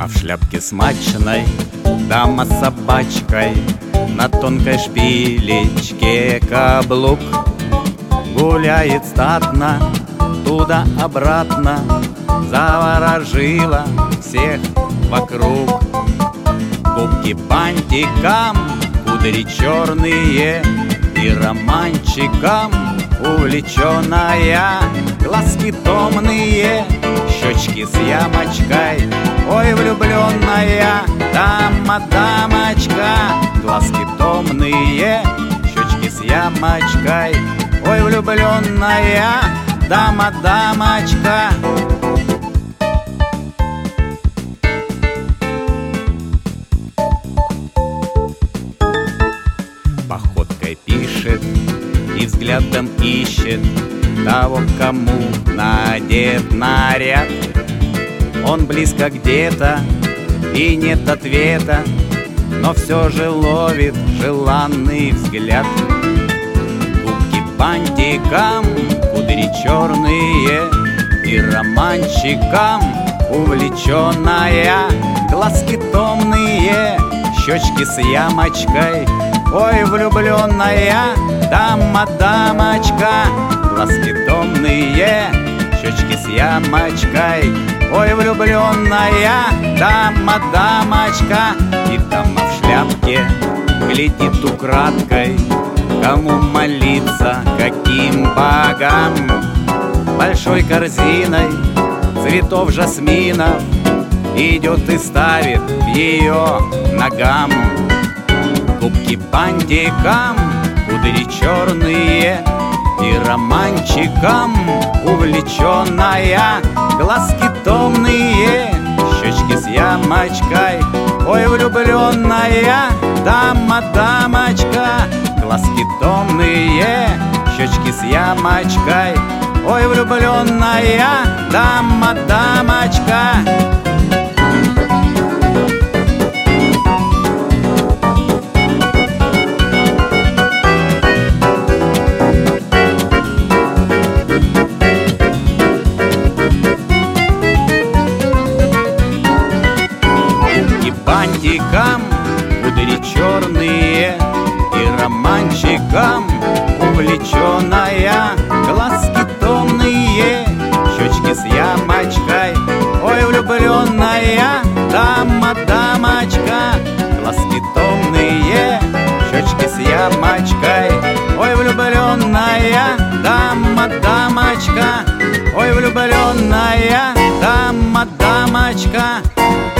А в шляпке смачной дама с собачкой, на тонкой шпилечке каблук. Гуляет статно туда-обратно, заворожила всех вокруг. Губки бантикам, кудри черные, и романчиком увлеченная. Глазки томные, щечки с ямочкой, ой, влюбленная дама-дамочка. Глазки томные, щечки с ямочкой, ой, влюбленная дама-дамочка. Походкой пишет и взглядом ищет того, кому надет наряд. Он близко где-то и нет ответа, но все же ловит желанный взгляд. Губки бантикам, кудри черные, и романчиком увлеченная. Глазки томные, щечки с ямочкой, ой, влюбленная дама-дамочка. Глазки томные, щечки с ямочкой, ой, влюбленная дама-дамочка. И дама в шляпке глядит украдкой, кому молиться, каким богам. Большой корзиной цветов жасминов идет и ставит к ее ногам. Губки бантикам, кудри черные, и романчиком увлеченная. Глазки томные, щечки с ямочкой, ой, влюбленная дама-дамочка. Глазки томные, щечки с ямочкой, ой, влюбленная дама-дамочка. Бантикам, кудри черные, и романчиком увлеченная. Глазки томные, щечки с ямочкой, ой, влюбленная дама-дамочка. Глазки томные, щечки с ямочкой, ой, влюбленная дама-дамочка, ой, влюбленная дама-дамочка.